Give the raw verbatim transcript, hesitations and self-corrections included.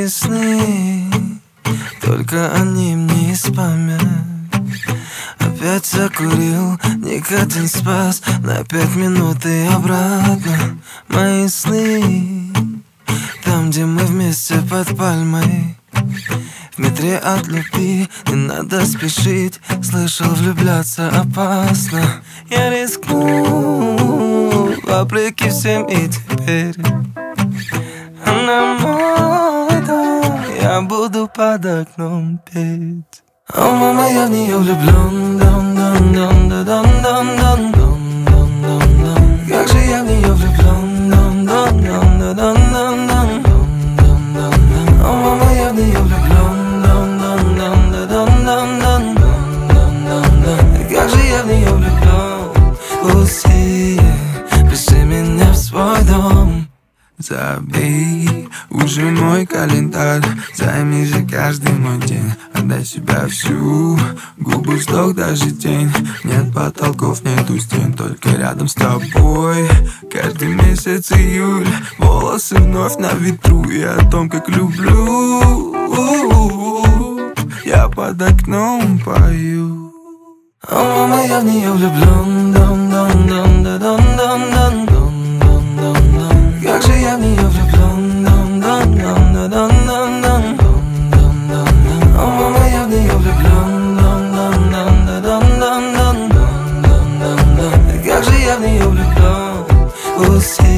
Мои сны, только они мне из памяти. Опять закурил, никотин спас на пять минут и обратно. Мои сны, там, где мы вместе под пальмой. В метре от любви не надо спешить. Слышал, влюбляться опасно. Я рискну, вопреки всем, и теперь она мой дом, я буду под окном петь. О, мама, я в нее влюблен, дон, дон, дон, дон, дон, дон, дон, дон, дон, дон. Как же я в нее влюблен, дон, дон, дон, дон, дон, дон, дон, дон, дон. О, мама, я в нее влюблен, дон, дон, дон, дон, дон, дон, дон, дон, дон. Как же я в нее влюблен, Лусия, пришли меня в свой дом. Забей уже мой календарь, займи же каждый мой день. Отдай себя всю, губы вздох, даже тень. Нет потолков, нету стен, только рядом с тобой. Каждый месяц июль, волосы вновь на ветру. И о том, как люблю, я под окном пою. О, мама, я в нее влюблен, дон, дон, дон, дон, дон, дон, дон. Как же я в нее влюблен, дон, дон, дон, дон, дон, дон, дон, дон. О, мама, я в нее влюблен, дон, дон, дон, дон, дон, дон, дон, дон. Как же я в нее влюблен, Лусия.